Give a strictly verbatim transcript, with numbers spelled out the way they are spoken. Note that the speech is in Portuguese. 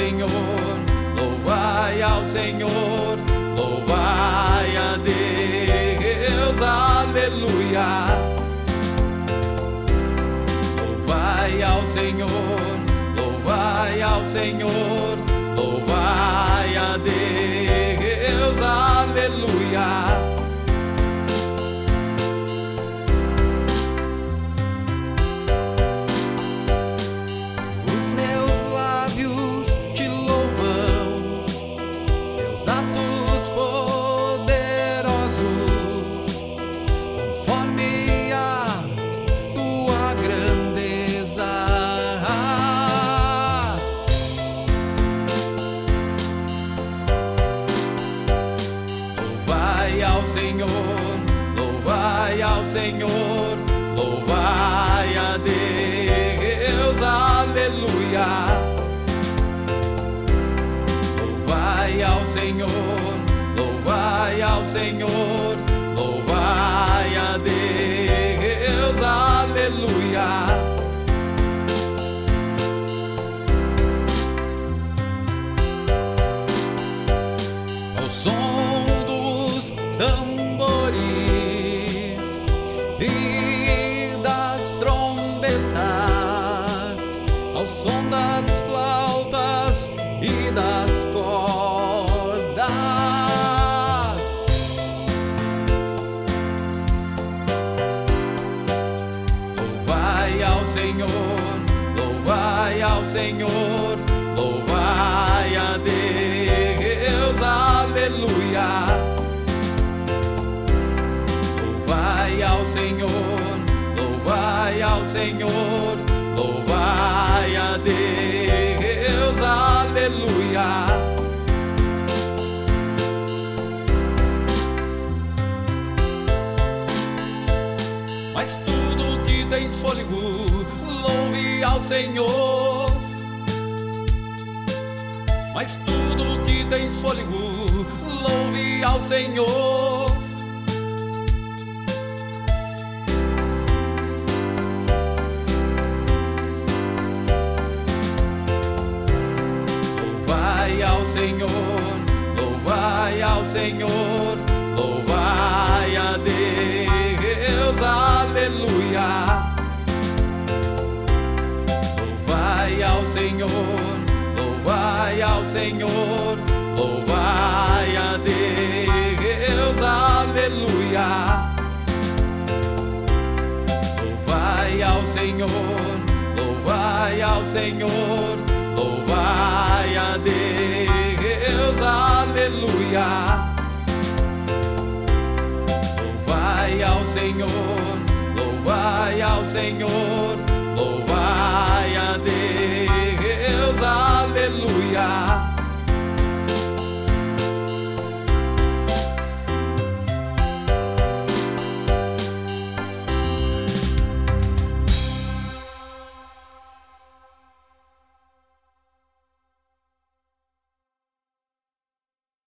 Senhor, louvai ao Senhor, louvai a Deus, aleluia. Louvai ao Senhor, louvai ao Senhor, louvai a Deus, aleluia. Senhor, louvai ao Senhor, louvai a Deus, aleluia. Louvai ao Senhor, louvai ao Senhor, louvai a Deus, aleluia. Ao som tambores e das trombetas, ao som das flautas e das cordas. Louvai ao Senhor, louvai ao Senhor, louvai a Deus, aleluia. Louvai ao Senhor, louvai ao Senhor, louvai a Deus, aleluia. Mas tudo que tem fôlego, louve ao Senhor. Mas tudo que tem fôlego, louve ao Senhor. Louvai ao Senhor, louvai ao Senhor, louvai a Deus, aleluia. Louvai ao Senhor, louvai ao Senhor, louvai a Deus, aleluia. Louvai ao Senhor, louvai ao Senhor, louvai a Deus, aleluia. Louvai ao Senhor, louvai ao Senhor, louvai a Deus, aleluia.